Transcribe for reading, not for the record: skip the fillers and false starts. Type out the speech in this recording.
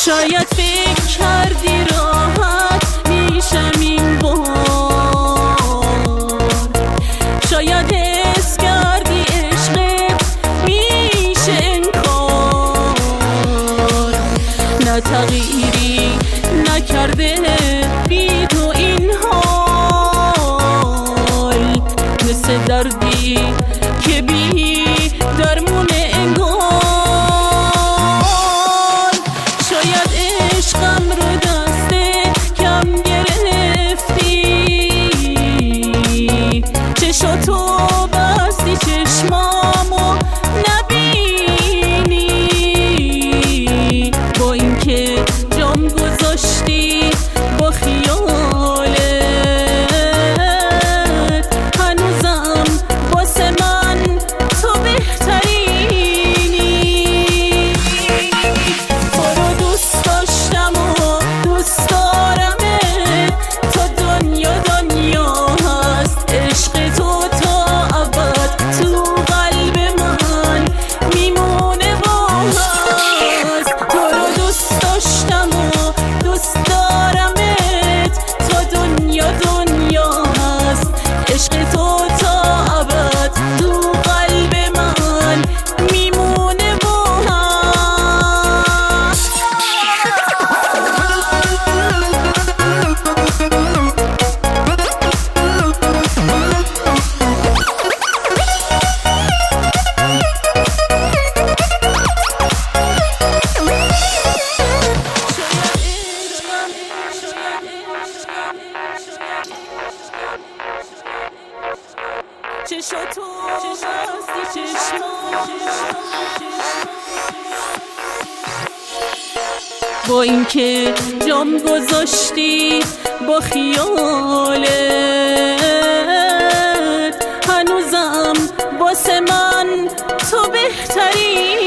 شاید فکر کردی راحت میشم این بار، شاید حس کردی عشقت میشه انکار. نه تغییری نکرده بی تو این حال، مثل دردی که بی درمونه انگار. شاید عشقم رو دست کم گرفتی، چشاتو بستی چشمامو نبینی، با اینکه جام گذاشتی با خیالت، هنوزم واسه من تو بهترینی. تو رو دوست داشتم و دوست دارمت، تا دنیا دنیا هست. عشق تو تا ابد تو قلب من میمونه و هست. تو رو دوست داشتم و دوست دارمت، تا دنیا دنیا هست. عشق تو تا ابد تو قلب من میمونه و هست. چشاتو بستی چشمام، با اینکه جام گذاشتی با خیالت، هنوزم واسه من تو بهتری.